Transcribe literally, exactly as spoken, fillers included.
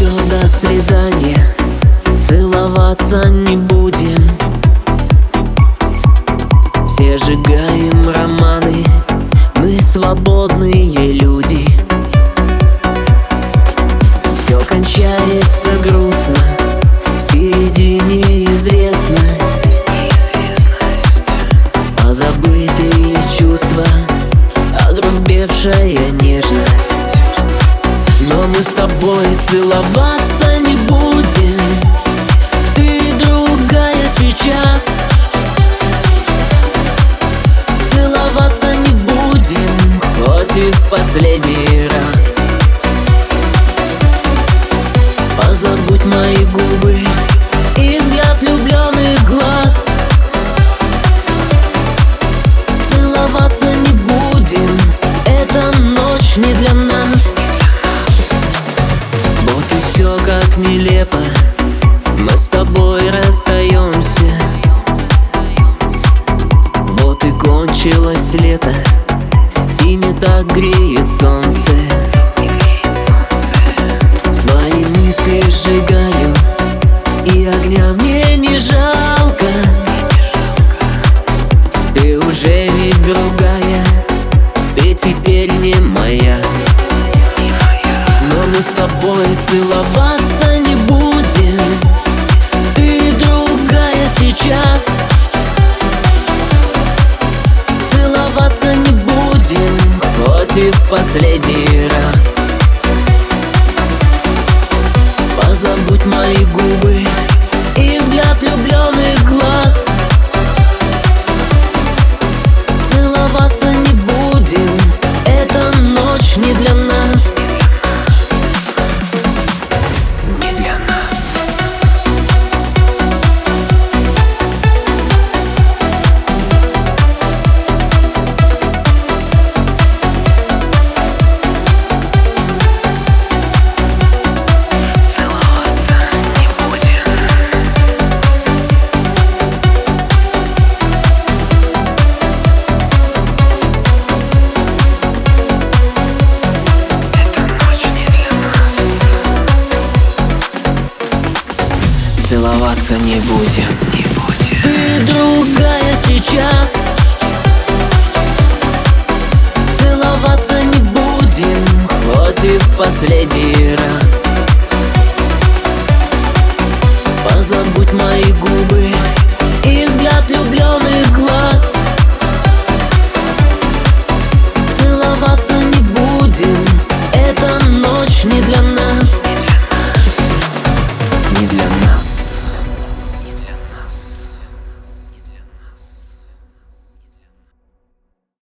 все, до свидания, целоваться не будем. Все сжигаем романы, мы свободные люди. Все кончается грустно, впереди неизвестность, позабытые чувства, огрубевшая нежность. Но мы с тобой целоваться не будем, ты другая сейчас. Целоваться не будем, хоть и в последний раз. Позабудь мои губы и взгляд влюбленных глаз. Целоваться не будем, эта ночь не для нас. Вот и все как нелепо, мы с тобой расстаемся. Вот и кончилось лето, и не так греет солнце. Свои мысли сжигаю, и огня мне не жалко. Ты уже ведь другая, ты теперь не моя. Но мы с тобой целоваться не будем, ты другая сейчас. Целоваться не будем, хоть и в последний раз. Позабудь мои губы и взгляд влюбленных глаз. Целоваться не будем, эта ночь не для нас. Не для нас. Целоваться не будем, не будем. Ты другая сейчас. Целоваться не будем, хоть и в последний раз. Позабудь мои губы и взгляд влюбленных глаз. Целоваться не будем, эта ночь не для нас.